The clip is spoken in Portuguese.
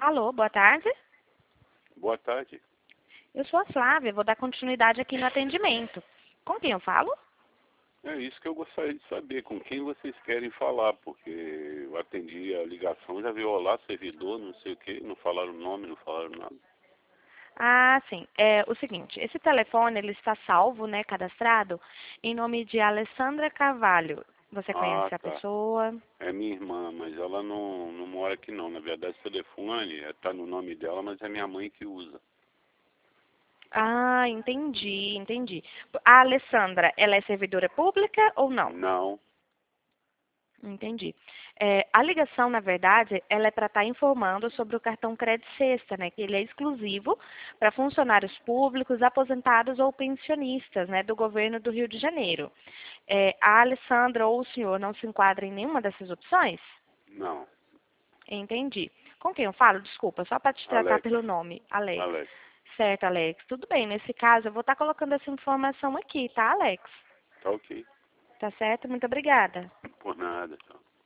Alô, boa tarde. Boa tarde. Eu sou a Flávia, vou dar continuidade aqui no atendimento. Com quem eu falo? É isso que eu gostaria de saber, com quem vocês querem falar, porque eu atendi a ligação, já veio olá, servidor, não sei o que, não falaram o nome, não falaram nada. Ah, sim. É o seguinte, esse telefone ele está salvo, né, cadastrado, em nome de Alessandra Carvalho. Você Ah, conhece a tá. pessoa? É minha irmã, mas ela não mora aqui não. Na verdade, o telefone está no nome dela, mas é minha mãe que usa. Ah, entendi. A Alessandra, ela é servidora pública ou não? Não. Entendi. A ligação, na verdade, ela é para estar informando sobre o cartão Crédito Sexta, né? Que ele é exclusivo para funcionários públicos, aposentados ou pensionistas, né? Do governo do Rio de Janeiro. A Alessandra ou o senhor não se enquadra em nenhuma dessas opções? Não. Entendi. Com quem eu falo? Desculpa, só para te tratar Alex. pelo nome, Alex. Alex. Certo, Alex. Tudo bem. Nesse caso, eu vou estar colocando essa informação aqui, tá, Alex? Tá ok. Tá certo? Muito obrigada. Por nada, tchau.